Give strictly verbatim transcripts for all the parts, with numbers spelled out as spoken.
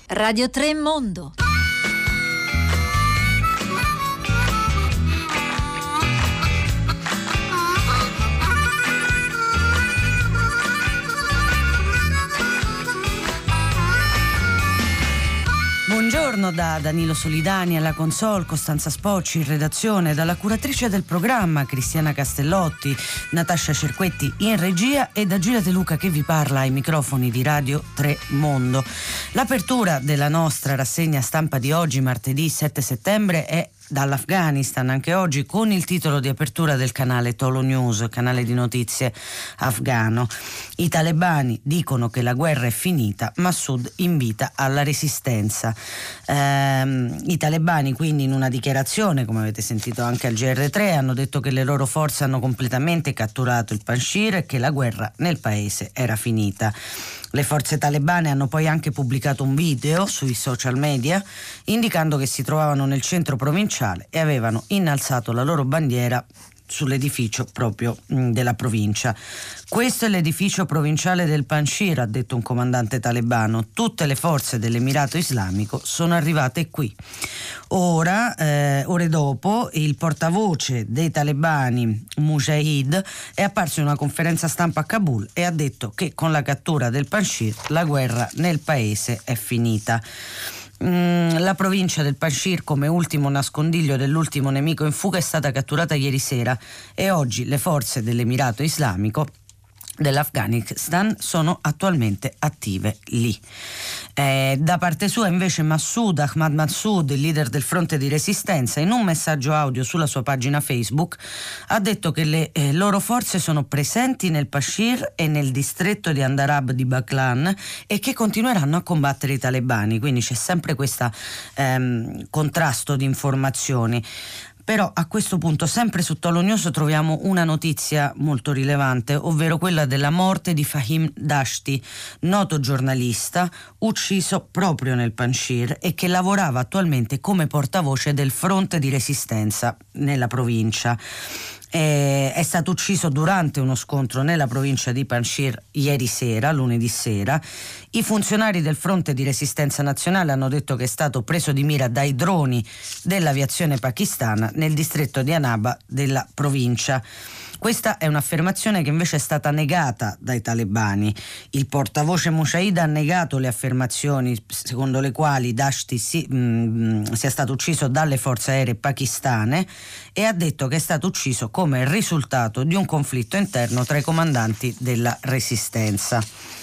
Radio tre Mondo. Buongiorno da Danilo Solidani alla console, Costanza Spocci in redazione, dalla curatrice del programma Cristiana Castellotti, Natascia Cerquetti in regia e da Giulia De Luca che vi parla ai microfoni di Radio tre Mondo. L'apertura della nostra rassegna stampa di oggi, martedì sette settembre, è dall'Afghanistan, anche oggi con il titolo di apertura del canale Tolo News, canale di notizie afghano. I talebani dicono che la guerra è finita, Massoud invita alla resistenza. Ehm, I talebani quindi in una dichiarazione, come avete sentito anche al G R tre, hanno detto che le loro forze hanno completamente catturato il Panjshir e che la guerra nel paese era finita. Le forze talebane hanno poi anche pubblicato un video sui social media indicando che si trovavano nel centro provinciale e avevano innalzato la loro bandiera sull'edificio proprio mh, della provincia. Questo è l'edificio provinciale del Panjshir, ha detto un comandante talebano. Tutte le forze dell'Emirato Islamico sono arrivate qui. Ora, eh, ore dopo, il portavoce dei talebani, Mujahid, è apparso in una conferenza stampa a Kabul e ha detto che con la cattura del Panjshir la guerra nel paese è finita. La provincia del Panjshir, come ultimo nascondiglio dell'ultimo nemico in fuga, è stata catturata ieri sera e oggi le forze dell'Emirato Islamico dell'Afghanistan sono attualmente attive lì. Eh, da parte sua invece Massoud, Ahmad Massoud, il leader del fronte di resistenza, in un messaggio audio sulla sua pagina Facebook ha detto che le eh, loro forze sono presenti nel Panjshir e nel distretto di Andarab di Baklan e che continueranno a combattere i talebani, quindi c'è sempre questo ehm, contrasto di informazioni. Però a questo punto, sempre su Tolo News, troviamo una notizia molto rilevante, ovvero quella della morte di Fahim Dashti, noto giornalista ucciso proprio nel Panjshir e che lavorava attualmente come portavoce del fronte di resistenza nella provincia. Eh, è stato ucciso durante uno scontro nella provincia di Panjshir ieri sera, lunedì sera. I funzionari del fronte di resistenza nazionale hanno detto che è stato preso di mira dai droni dell'aviazione pakistana nel distretto di Annaba della provincia. Questa è un'affermazione che invece è stata negata dai talebani. Il portavoce Mujahid ha negato le affermazioni secondo le quali Dashti si, mh, sia stato ucciso dalle forze aeree pakistane e ha detto che è stato ucciso come risultato di un conflitto interno tra i comandanti della resistenza,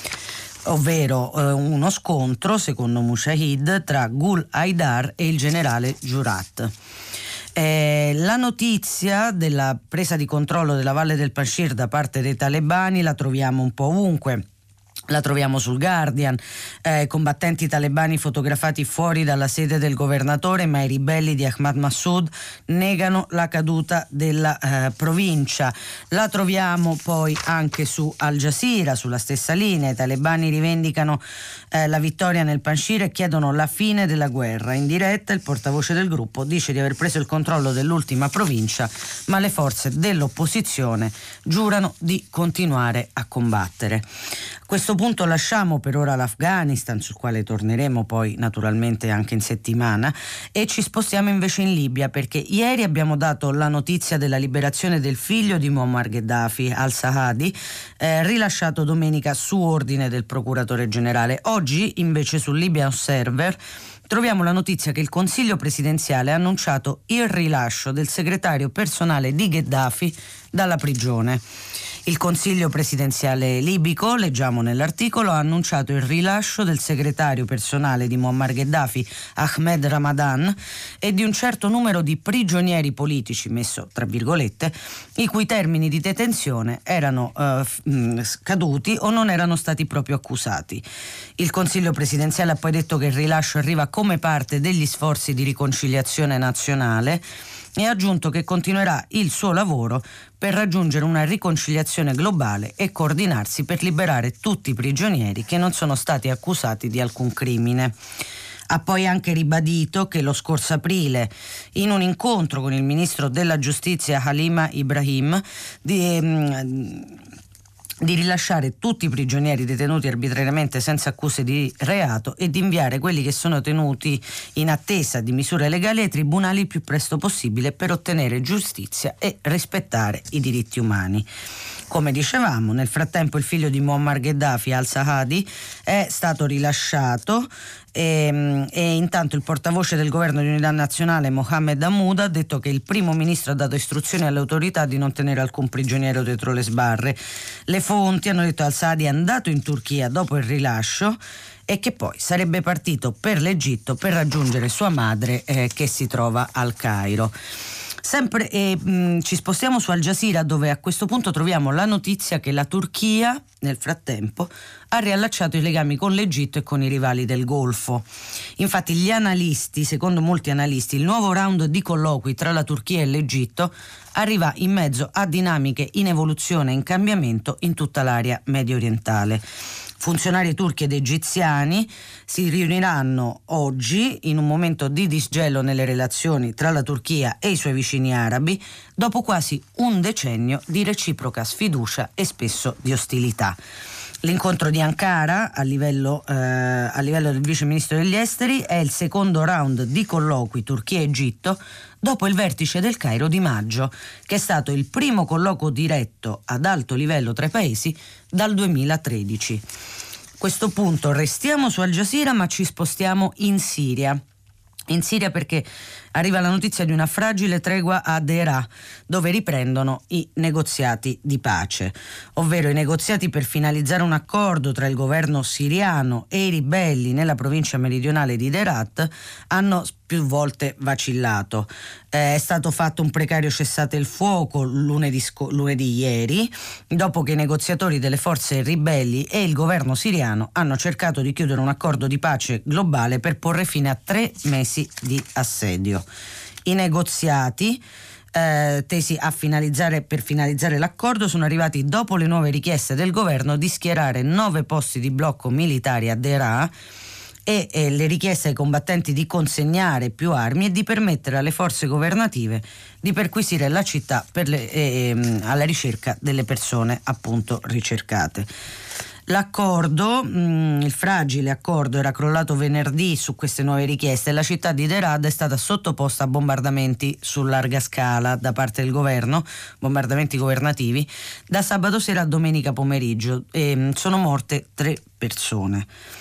ovvero eh, uno scontro, secondo Mujahid, tra Gul Haidar e il generale Jurat. Eh, la notizia della presa di controllo della Valle del Panjshir da parte dei talebani la troviamo un po' ovunque. La troviamo sul Guardian, eh, combattenti talebani fotografati fuori dalla sede del governatore, ma i ribelli di Ahmad Massoud negano la caduta della eh, provincia. La troviamo poi anche su Al Jazeera, sulla stessa linea. I talebani rivendicano eh, la vittoria nel Panjshir e chiedono la fine della guerra. In diretta il portavoce del gruppo dice di aver preso il controllo dell'ultima provincia, ma le forze dell'opposizione giurano di continuare a combattere. A questo punto lasciamo per ora l'Afghanistan, sul quale torneremo poi naturalmente anche in settimana, e ci spostiamo invece in Libia, perché ieri abbiamo dato la notizia della liberazione del figlio di Muammar Gheddafi, al-Sahadi, eh, rilasciato domenica su ordine del procuratore generale. Oggi invece sul Libya Observer troviamo la notizia che il Consiglio presidenziale ha annunciato il rilascio del segretario personale di Gheddafi dalla prigione. Il Consiglio presidenziale libico, leggiamo nell'articolo, ha annunciato il rilascio del segretario personale di Muammar Gheddafi, Ahmed Ramadan, e di un certo numero di prigionieri politici, messo tra virgolette, i cui termini di detenzione erano eh, scaduti o non erano stati proprio accusati. Il Consiglio presidenziale ha poi detto che il rilascio arriva come parte degli sforzi di riconciliazione nazionale e ha aggiunto che continuerà il suo lavoro per raggiungere una riconciliazione globale e coordinarsi per liberare tutti i prigionieri che non sono stati accusati di alcun crimine. Ha poi anche ribadito che lo scorso aprile, in un incontro con il ministro della giustizia Halima Ibrahim, di, di rilasciare tutti i prigionieri detenuti arbitrariamente senza accuse di reato e di inviare quelli che sono tenuti in attesa di misure legali ai tribunali il più presto possibile per ottenere giustizia e rispettare i diritti umani. Come dicevamo, nel frattempo il figlio di Muammar Gheddafi, al-Sahadi, è stato rilasciato e, e intanto il portavoce del governo di unità nazionale, Mohamed Hammoud, ha detto che il primo ministro ha dato istruzioni alle autorità di non tenere alcun prigioniero dietro le sbarre. Le fonti hanno detto che al-Sahadi è andato in Turchia dopo il rilascio e che poi sarebbe partito per l'Egitto per raggiungere sua madre eh, che si trova al Cairo. Sempre eh, mh, ci spostiamo su Al Jazeera, dove a questo punto troviamo la notizia che la Turchia nel frattempo ha riallacciato i legami con l'Egitto e con i rivali del Golfo. Infatti gli analisti, secondo molti analisti, il nuovo round di colloqui tra la Turchia e l'Egitto arriva in mezzo a dinamiche in evoluzione e in cambiamento in tutta l'area medio orientale. Funzionari turchi ed egiziani si riuniranno oggi in un momento di disgelo nelle relazioni tra la Turchia e i suoi vicini arabi, dopo quasi un decennio di reciproca sfiducia e spesso di ostilità. L'incontro di Ankara a livello, eh, a livello del vice ministro degli esteri è il secondo round di colloqui Turchia-Egitto dopo il vertice del Cairo di maggio, che è stato il primo colloquio diretto ad alto livello tra i paesi dal duemilatredici. A questo punto restiamo su Al Jazeera, ma ci spostiamo in Siria. In Siria perché arriva la notizia di una fragile tregua a Deraa, dove riprendono i negoziati di pace, ovvero i negoziati per finalizzare un accordo tra il governo siriano e i ribelli nella provincia meridionale di Herat hanno più volte vacillato. Eh, è stato fatto un precario cessate il fuoco lunedì, sco- lunedì ieri, dopo che i negoziatori delle forze ribelli e il governo siriano hanno cercato di chiudere un accordo di pace globale per porre fine a tre mesi di assedio. I negoziati eh, tesi a finalizzare per finalizzare l'accordo sono arrivati dopo le nuove richieste del governo di schierare nove posti di blocco militari a Deraa e, e le richieste ai combattenti di consegnare più armi e di permettere alle forze governative di perquisire la città per le, eh, alla ricerca delle persone appunto ricercate. L'accordo, mh, il fragile accordo, era crollato venerdì su queste nuove richieste e la città di Deraa è stata sottoposta a bombardamenti su larga scala da parte del governo, bombardamenti governativi, da sabato sera a domenica pomeriggio e mh, sono morte tre persone.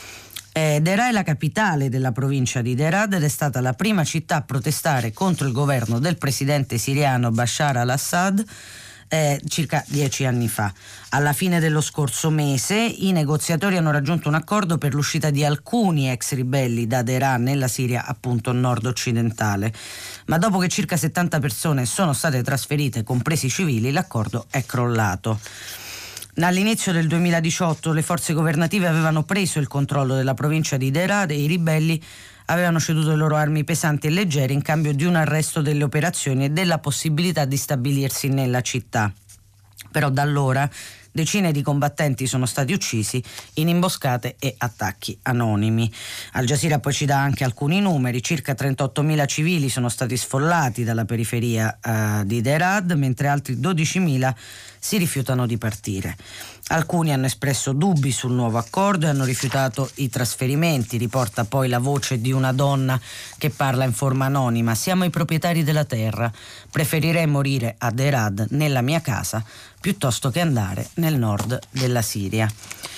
Eh, Deraa è la capitale della provincia di Herat ed è stata la prima città a protestare contro il governo del presidente siriano Bashar al-Assad Eh, circa dieci anni fa. Alla fine dello scorso mese i negoziatori hanno raggiunto un accordo per l'uscita di alcuni ex ribelli da Deraa nella Siria appunto nord-occidentale, ma dopo che circa settanta persone sono state trasferite, compresi i civili, l'accordo è crollato. All'inizio del duemiladiciotto le forze governative avevano preso il controllo della provincia di Herat e i ribelli avevano ceduto le loro armi pesanti e leggere in cambio di un arresto delle operazioni e della possibilità di stabilirsi nella città. Però da allora decine di combattenti sono stati uccisi in imboscate e attacchi anonimi. Al Jazeera poi ci dà anche alcuni numeri: circa trentottomila civili sono stati sfollati dalla periferia uh, di Herat, mentre altri dodicimila si rifiutano di partire. Alcuni hanno espresso dubbi sul nuovo accordo e hanno rifiutato i trasferimenti. Riporta poi la voce di una donna che parla in forma anonima: siamo i proprietari della terra, preferirei morire a Herat, nella mia casa, piuttosto che andare nel nord della Siria.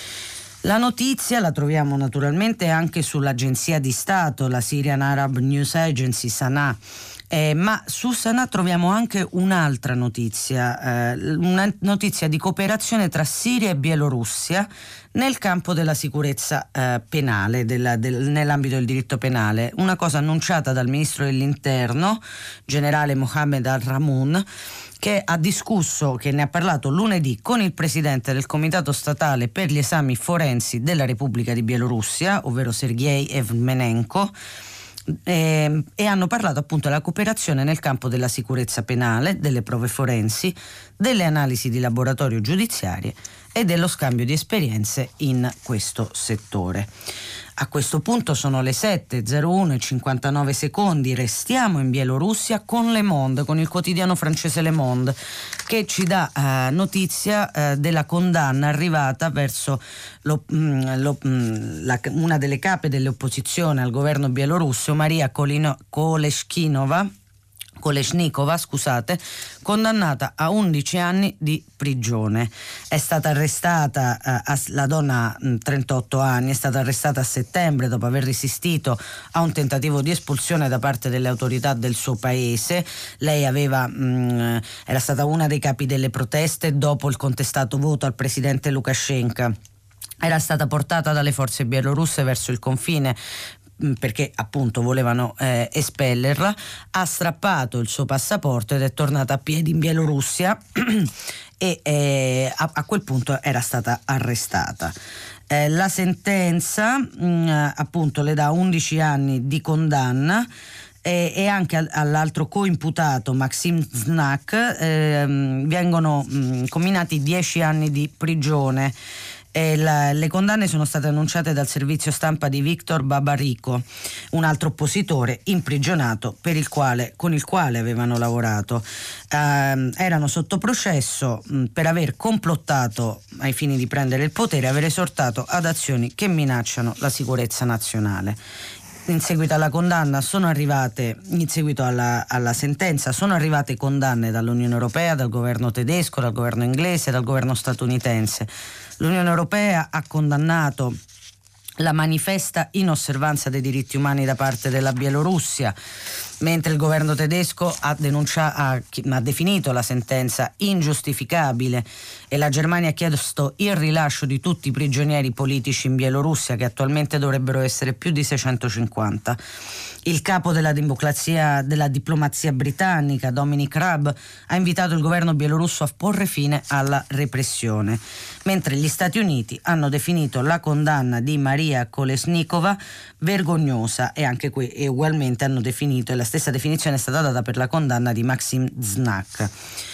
La notizia la troviamo naturalmente anche sull'agenzia di Stato, la Syrian Arab News Agency, Sanaa. Eh, ma su Sanaa troviamo anche un'altra notizia, eh, una notizia di cooperazione tra Siria e Bielorussia nel campo della sicurezza eh, penale, della, del, nell'ambito del diritto penale. Una cosa annunciata dal ministro dell'Interno, generale Mohammed al-Ramoun, che ha discusso, che ne ha parlato lunedì con il presidente del Comitato Statale per gli Esami Forensi della Repubblica di Bielorussia, ovvero Sergei Evmenenko, Eh, e hanno parlato appunto della cooperazione nel campo della sicurezza penale, delle prove forensi, delle analisi di laboratorio giudiziarie e dello scambio di esperienze in questo settore. A questo punto sono le sette e zero uno e cinquantanove secondi, restiamo in Bielorussia con Le Monde, con il quotidiano francese Le Monde, che ci dà eh, notizia eh, della condanna arrivata verso lo, mh, lo, mh, la, una delle cape dell'opposizione al governo bielorusso, Maria Kolino, Kolesnikova, Kolesnikova, scusate, condannata a undici anni di prigione. È stata arrestata, eh, a, la donna mh, trentotto anni, è stata arrestata a settembre dopo aver resistito a un tentativo di espulsione da parte delle autorità del suo paese. Lei aveva, mh, era stata una dei capi delle proteste dopo il contestato voto al presidente Lukashenko. Era stata portata dalle forze bielorusse verso il confine perché appunto volevano eh, espellerla, ha strappato il suo passaporto ed è tornata a piedi in Bielorussia e eh, a, a quel punto era stata arrestata. Eh, la sentenza mh, appunto le dà undici anni di condanna e, e anche al, all'altro coimputato Maxim Znak eh, vengono mh, comminati dieci anni di prigione. E la, le condanne sono state annunciate dal servizio stampa di Victor Babariko, un altro oppositore imprigionato per il quale, con il quale avevano lavorato. Eh, erano sotto processo mh, per aver complottato ai fini di prendere il potere e aver esortato ad azioni che minacciano la sicurezza nazionale. In seguito alla condanna sono arrivate, in seguito alla, alla sentenza, sono arrivate condanne dall'Unione Europea, dal governo tedesco, dal governo inglese, dal governo statunitense. L'Unione Europea ha condannato la manifesta inosservanza dei diritti umani da parte della Bielorussia, mentre il governo tedesco ha, denunciato, ha, ha definito la sentenza ingiustificabile e la Germania ha chiesto il rilascio di tutti i prigionieri politici in Bielorussia, che attualmente dovrebbero essere più di seicentocinquanta. Il capo della diplomazia, della diplomazia britannica, Dominic Raab, ha invitato il governo bielorusso a porre fine alla repressione, mentre gli Stati Uniti hanno definito la condanna di Maria Kolesnikova vergognosa e anche qui e ugualmente hanno definito, e la stessa definizione è stata data per la condanna di Maxim Znak.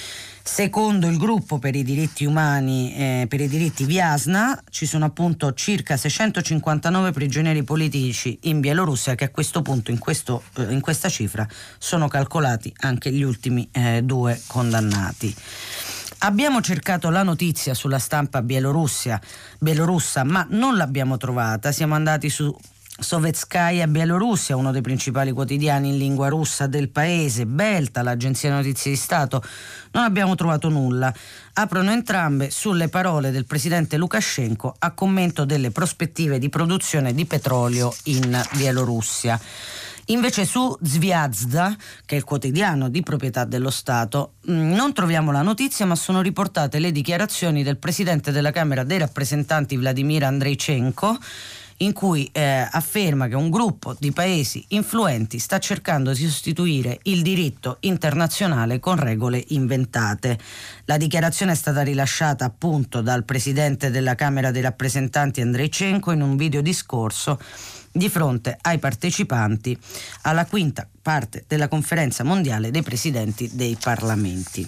Secondo il gruppo per i diritti umani, eh, per i diritti Viasna, ci sono appunto circa seicentocinquantanove prigionieri politici in Bielorussia, che a questo punto, in, questo, eh, in questa cifra, sono calcolati anche gli ultimi eh, due condannati. Abbiamo cercato la notizia sulla stampa bielorussia, bielorussa, ma non l'abbiamo trovata. Siamo andati su Sovetskaya Bielorussia, uno dei principali quotidiani in lingua russa del paese, Belta, l'agenzia notizie di Stato. Non abbiamo trovato nulla. Aprono entrambe sulle parole del presidente Lukashenko a commento delle prospettive di produzione di petrolio in Bielorussia. Invece su Zviazda, che è il quotidiano di proprietà dello Stato, non troviamo la notizia, ma sono riportate le dichiarazioni del presidente della Camera dei rappresentanti Vladimir Andreychenko, in cui eh, afferma che un gruppo di paesi influenti sta cercando di sostituire il diritto internazionale con regole inventate. La dichiarazione è stata rilasciata appunto dal presidente della Camera dei rappresentanti Andreychenko in un videodiscorso di fronte ai partecipanti alla quinta parte della conferenza mondiale dei presidenti dei parlamenti.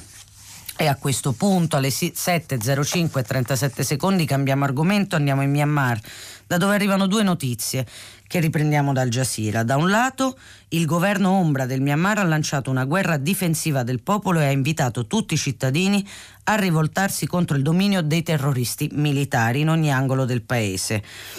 E a questo punto alle sette e zero cinque e trentasette secondi cambiamo argomento, andiamo in Myanmar, da dove arrivano due notizie che riprendiamo dal Jazeera. Da un lato, il governo ombra del Myanmar ha lanciato una guerra difensiva del popolo e ha invitato tutti i cittadini a rivoltarsi contro il dominio dei terroristi militari in ogni angolo del paese.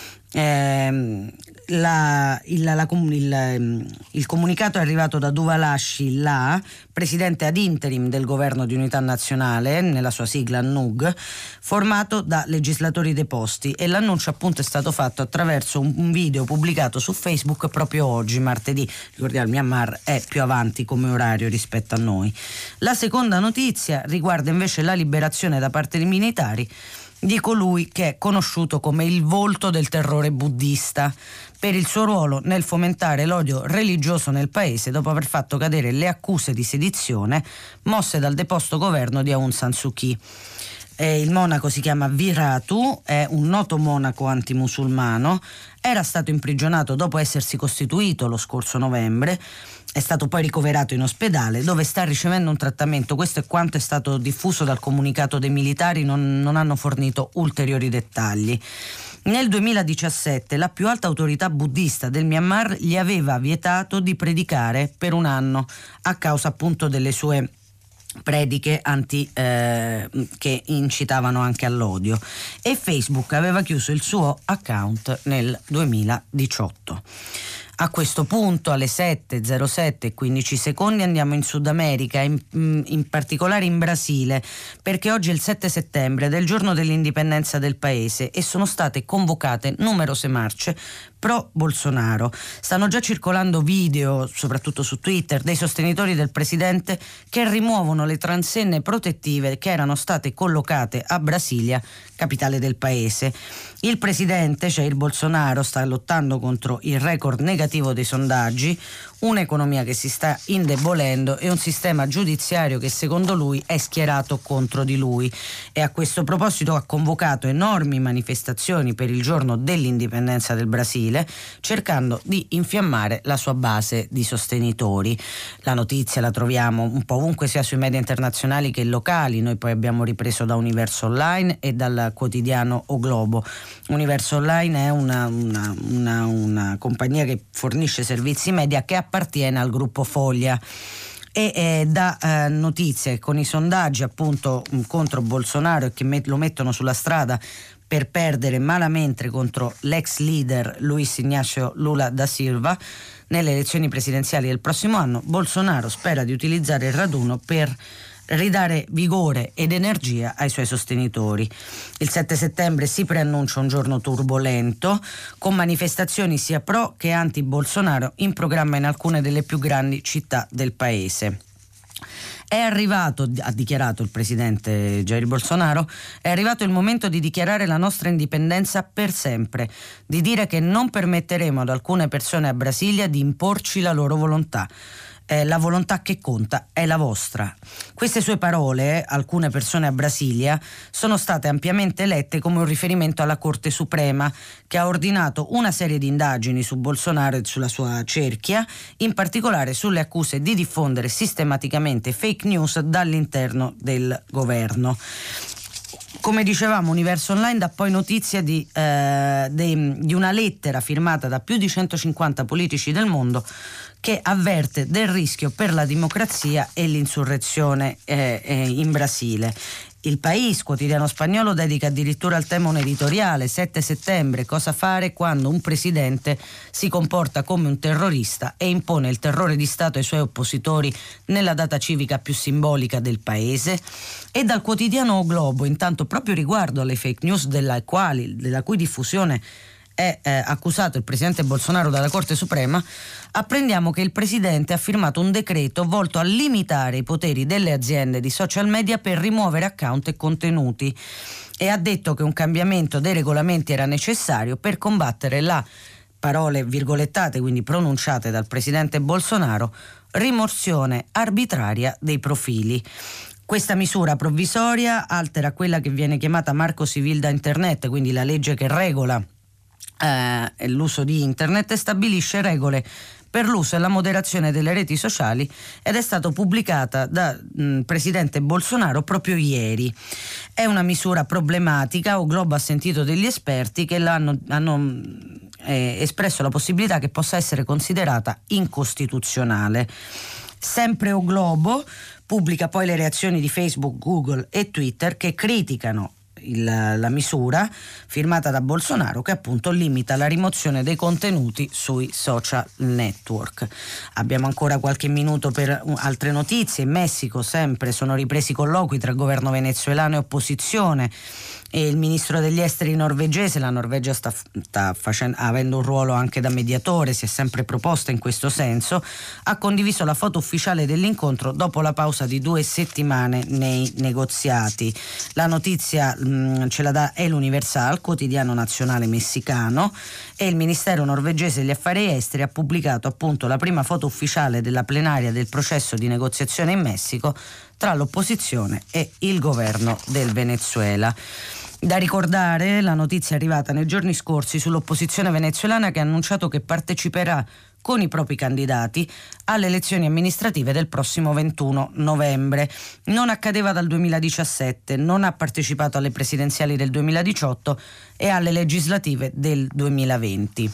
Eh, la, il, la, il, il comunicato è arrivato da Duvalashi La, presidente ad interim del governo di unità nazionale, nella sua sigla N U G, formato da legislatori deposti, e l'annuncio appunto è stato fatto attraverso un, un video pubblicato su Facebook proprio oggi, martedì. Ricordiamo, il Myanmar è più avanti come orario rispetto a noi. La seconda notizia riguarda invece la liberazione da parte dei militari di colui che è conosciuto come il volto del terrore buddista per il suo ruolo nel fomentare l'odio religioso nel paese dopo aver fatto cadere le accuse di sedizione mosse dal deposto governo di Aung San Suu Kyi. Eh, il monaco si chiama Viratu, è un noto monaco antimusulmano, era stato imprigionato dopo essersi costituito lo scorso novembre, è stato poi ricoverato in ospedale dove sta ricevendo un trattamento. Questo è quanto è stato diffuso dal comunicato dei militari, non, non hanno fornito ulteriori dettagli. Nel duemiladiciassette la più alta autorità buddista del Myanmar gli aveva vietato di predicare per un anno a causa appunto delle sue prediche anti eh, che incitavano anche all'odio, e Facebook aveva chiuso il suo account nel duemiladiciotto. A questo punto alle sette e zero sette e quindici secondi andiamo in Sud America, in, in particolare in Brasile, perché oggi è il sette settembre, del giorno dell'indipendenza del paese, e sono state convocate numerose marce pro Bolsonaro. Stanno già circolando video, soprattutto su Twitter, dei sostenitori del presidente che rimuovono le transenne protettive che erano state collocate a Brasilia, capitale del paese. Il presidente, Jair Bolsonaro, sta lottando contro il record negativo dei sondaggi, un'economia che si sta indebolendo e un sistema giudiziario che secondo lui è schierato contro di lui, e a questo proposito ha convocato enormi manifestazioni per il giorno dell'indipendenza del Brasile, cercando di infiammare la sua base di sostenitori. La notizia la troviamo un po' ovunque, sia sui media internazionali che locali. Noi poi abbiamo ripreso da Universo Online e dal quotidiano O Globo. Universo Online è una, una, una, una compagnia che fornisce servizi media che appartiene al gruppo Foglia e eh, dà eh, notizie con i sondaggi appunto contro Bolsonaro e che met- lo mettono sulla strada per perdere malamente contro l'ex leader Luis Ignacio Lula da Silva nelle elezioni presidenziali del prossimo anno. Bolsonaro spera di utilizzare il raduno per ridare vigore ed energia ai suoi sostenitori. Il sette settembre si preannuncia un giorno turbolento, con manifestazioni sia pro che anti-Bolsonaro in programma in alcune delle più grandi città del paese. È arrivato, ha dichiarato il presidente Jair Bolsonaro, è arrivato il momento di dichiarare la nostra indipendenza per sempre, di dire che non permetteremo ad alcune persone a Brasilia di imporci la loro volontà. Eh, la volontà che conta è la vostra. Queste sue parole, alcune persone a Brasilia, sono state ampiamente lette come un riferimento alla Corte Suprema, che ha ordinato una serie di indagini su Bolsonaro e sulla sua cerchia, in particolare sulle accuse di diffondere sistematicamente fake news dall'interno del governo. Come dicevamo, Universo Online dà poi notizia di, eh, de, di una lettera firmata da più di centocinquanta politici del mondo che avverte del rischio per la democrazia e l'insurrezione eh, eh, in Brasile. Il País, quotidiano spagnolo, dedica addirittura al tema un editoriale, sette settembre, cosa fare quando un presidente si comporta come un terrorista e impone il terrore di Stato ai suoi oppositori nella data civica più simbolica del paese. E dal quotidiano O Globo, intanto, proprio riguardo alle fake news della, quali, della cui diffusione è eh, accusato il presidente Bolsonaro dalla Corte Suprema, apprendiamo che il presidente ha firmato un decreto volto a limitare i poteri delle aziende di social media per rimuovere account e contenuti, e ha detto che un cambiamento dei regolamenti era necessario per combattere la, parole virgolettate quindi pronunciate dal presidente Bolsonaro, rimozione arbitraria dei profili. Questa misura provvisoria altera quella che viene chiamata Marco Civil da Internet, quindi la legge che regola Eh, l'uso di internet, e stabilisce regole per l'uso e la moderazione delle reti sociali, ed è stato pubblicata da mh, presidente Bolsonaro proprio ieri. È una misura problematica. O Globo ha sentito degli esperti che l'hanno hanno eh, espresso la possibilità che possa essere considerata incostituzionale. Sempre O Globo pubblica poi le reazioni di Facebook, Google e Twitter che criticano Il, la misura firmata da Bolsonaro, che appunto limita la rimozione dei contenuti sui social network. Abbiamo ancora qualche minuto per altre notizie. In Messico sempre sono ripresi colloqui tra governo venezuelano e opposizione, e il ministro degli esteri norvegese, la Norvegia sta, sta facendo, avendo un ruolo anche da mediatore, si è sempre proposta in questo senso, ha condiviso la foto ufficiale dell'incontro dopo la pausa di due settimane nei negoziati. La notizia mh, ce la dà El Universal, quotidiano nazionale messicano, e il Ministero norvegese degli affari esteri ha pubblicato appunto la prima foto ufficiale della plenaria del processo di negoziazione in Messico tra l'opposizione e il governo del Venezuela. Da ricordare la notizia arrivata nei giorni scorsi sull'opposizione venezuelana che ha annunciato che parteciperà con i propri candidati alle elezioni amministrative del prossimo ventuno novembre. Non accadeva dal duemiladiciassette, non ha partecipato alle presidenziali del duemiladiciotto e alle legislative del duemilaventi.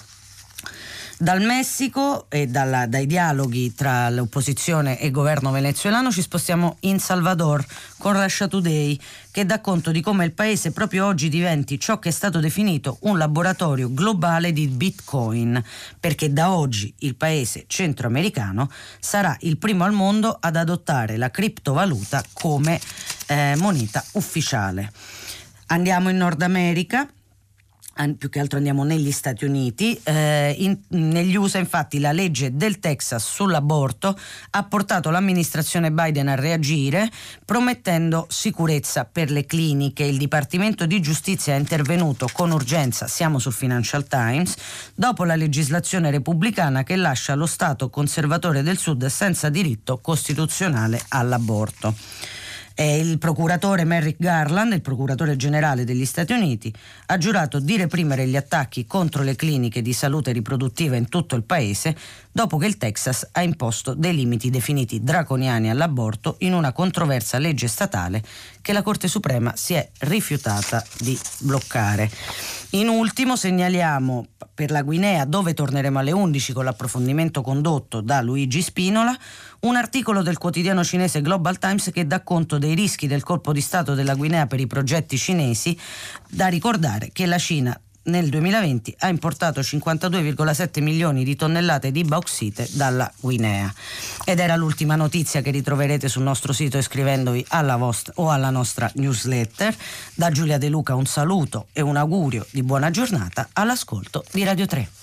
Dal Messico e dalla, dai dialoghi tra l'opposizione e il governo venezuelano ci spostiamo in Salvador con Russia Today, che dà conto di come il paese proprio oggi diventi ciò che è stato definito un laboratorio globale di Bitcoin, perché da oggi il paese centroamericano sarà il primo al mondo ad adottare la criptovaluta come eh, moneta ufficiale. Andiamo in Nord America. Più che altro andiamo negli Stati Uniti. Eh, in, negli U S A infatti la legge del Texas sull'aborto ha portato l'amministrazione Biden a reagire promettendo sicurezza per le cliniche. Il Dipartimento di Giustizia è intervenuto con urgenza, siamo sul Financial Times, dopo la legislazione repubblicana che lascia lo Stato conservatore del Sud senza diritto costituzionale all'aborto. E il procuratore Merrick Garland, il procuratore generale degli Stati Uniti, ha giurato di reprimere gli attacchi contro le cliniche di salute riproduttiva in tutto il paese dopo che il Texas ha imposto dei limiti definiti draconiani all'aborto in una controversa legge statale che la Corte Suprema si è rifiutata di bloccare. In ultimo segnaliamo per la Guinea, dove torneremo alle undici con l'approfondimento condotto da Luigi Spinola, un articolo del quotidiano cinese Global Times che dà conto dei rischi del colpo di Stato della Guinea per i progetti cinesi. Da ricordare che la Cina nel duemilaventi ha importato cinquantadue virgola sette milioni di tonnellate di bauxite dalla Guinea. Ed era l'ultima notizia che ritroverete sul nostro sito iscrivendovi alla vostra o alla nostra newsletter. Da Giulia De Luca un saluto e un augurio di buona giornata all'ascolto di Radio tre.